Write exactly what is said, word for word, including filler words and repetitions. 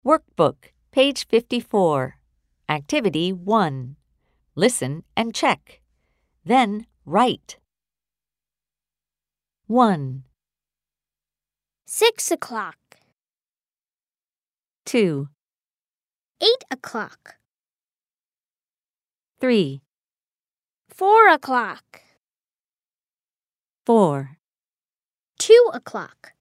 Workbook, page fifty-four. Activity one. Listen and check. Then write. one, Six o'clock. two, Eight o'clock. three, Four o'clock. four. Two o'clock.